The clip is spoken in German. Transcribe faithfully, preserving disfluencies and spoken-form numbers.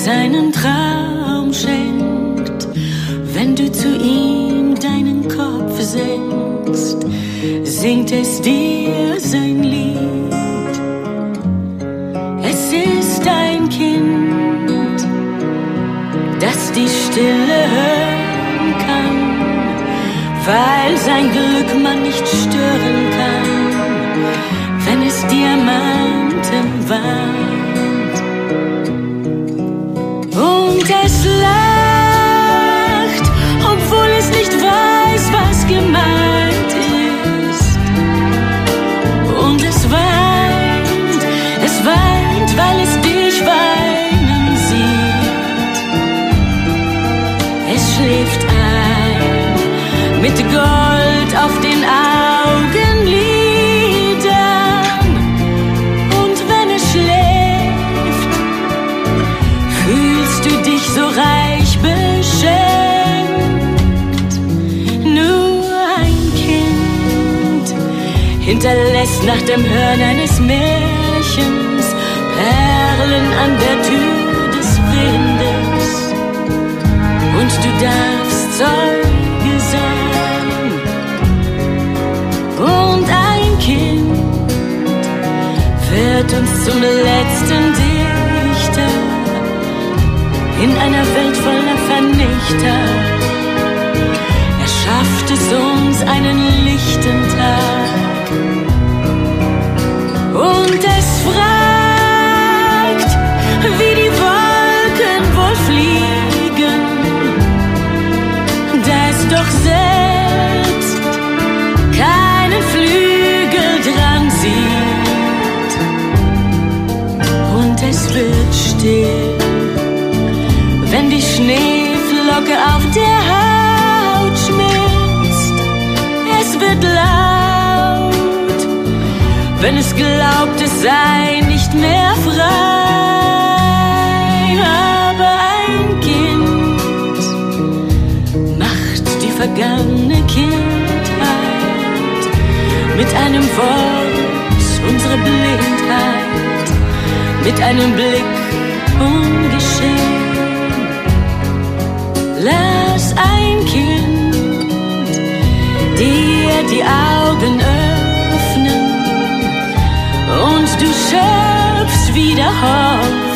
seinen Traum schenkt, wenn du zu ihm deinen Kopf senkst, singt es dir sein Lied. Es ist ein Kind, das die Stille hören kann, weil sein Glück man nicht stören kann, wenn es Diamanten warnt. Und es lacht, obwohl es nicht weiß, was gemeint ist. Und es weint, es weint, weil es dich weinen sieht. Es schläft ein, mit Gold auf den Augenlidern. Und wenn es schläft, fühlst du dich so reich beschenkt. Nur ein Kind hinterlässt nach dem Hören eines Märchens Perlen an der Tür des Windes. Und du darfst Zeuge sein. Und ein Kind wird uns zum letzten Dichter in einer Welt voller Vernichter. Er schafft es uns einen lichten Tag. Und es fragt, wie die Wolken wohl fliegen, da es doch selbst keinen Flügel dran sieht. Und es wird still, wenn die Schneeflocke auf der Haut schmilzt. Es wird laut, wenn es glaubt, es sei nicht mehr frei. Aber ein Kind macht die vergangene Kindheit mit einem Wort unsere Blindheit, mit einem Blick ungeschehen. Lass ein Kind dir die Augen öffnen und du schöpfst wieder Hoffnung.